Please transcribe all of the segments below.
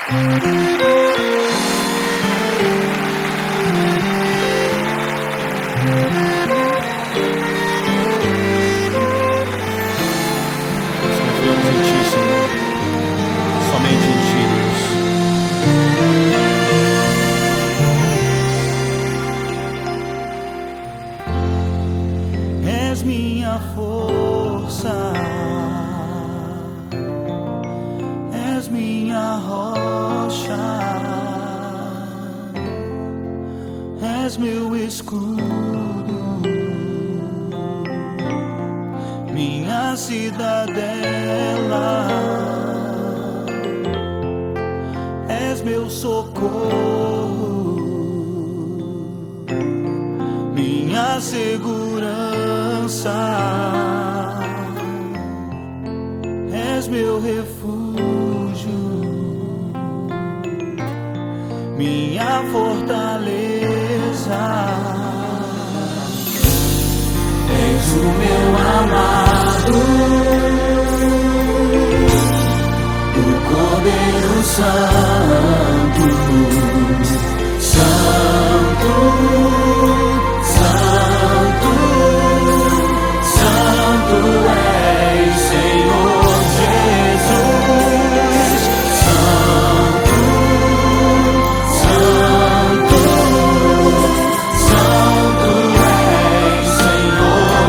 Confiamos em Ti, Senhor, somente em Ti, Deus. És minha força, és minha rocha, és meu escudo, minha cidadela, és meu socorro, minha segurança, és meu refúgio, minha fortaleza. És o meu amado, o Cordeiro Santo, Santo, Santo, Santo és, Senhor Jesus. Santo, Santo, Santo és, Senhor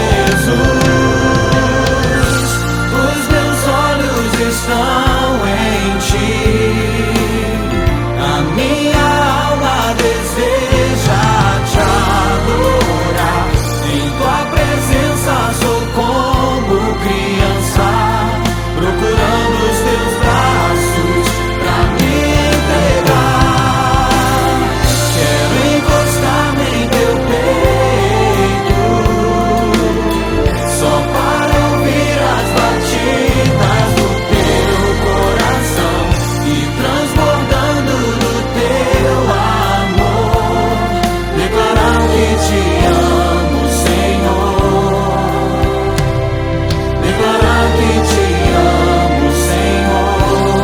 Jesus. Os meus olhos estão em Ti, a minha alma deseja Te adorar. Em Tua presença sou como criança, procurando os Teus braços pra me entregar. Quero encostar-me em Teu peito, só para ouvir as batidas do Teu coração e transbordando do Teu amor, declarar que Te amo, Senhor. Declarar que Te amo, Senhor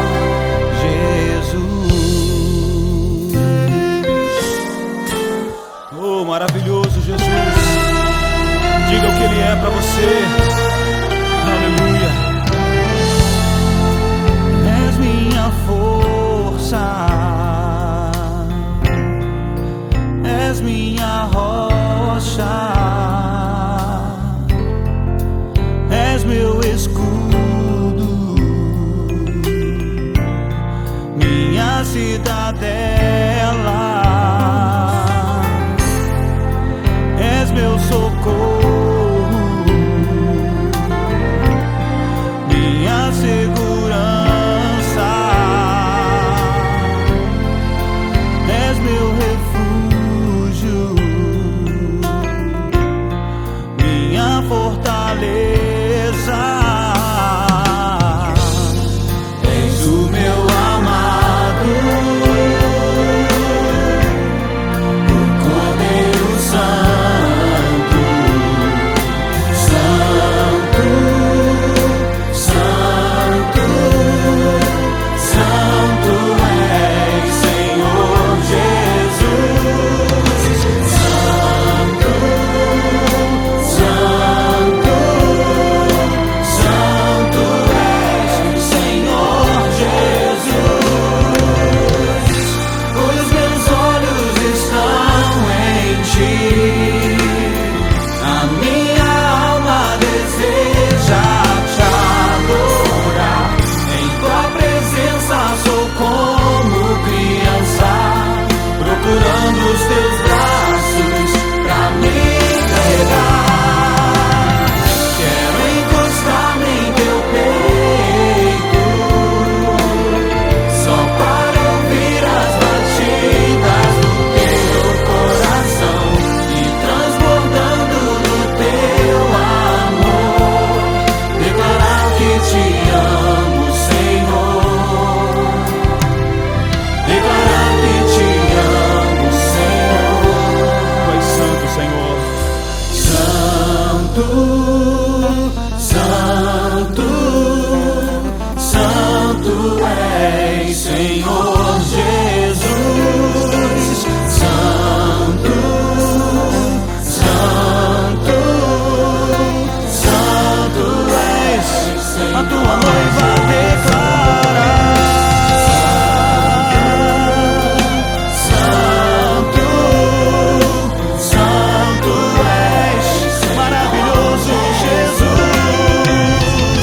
Jesus. Oh, maravilhoso Jesus. Diga o que Ele é para você. Aleluia. És minha força, és minha rocha, és meu escudo, minha cidadela, és meu socorro, minha segurança, és meu refúgio, minha fortaleza. És o meu amado, Senhor Jesus. Santo, Santo, Santo és, a tua noiva declara. Santo, Santo és, maravilhoso Jesus.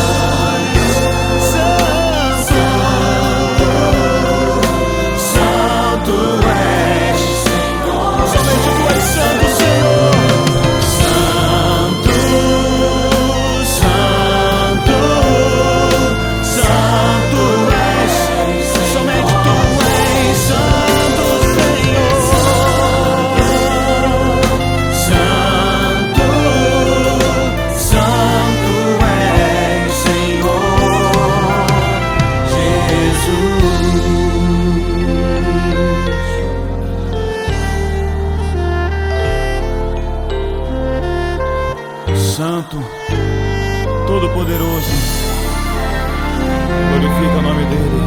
Santo, Santo és, Senhor. Somente tu és santo, Senhor. Santo, Santo, Santo és, somente tu és santo, Senhor. Santo, Santo és, Senhor Jesus. Santo, Todo-Poderoso, glorifica o nome dele.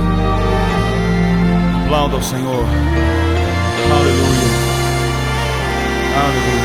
Aplauda ao Senhor. Aleluia. Aleluia.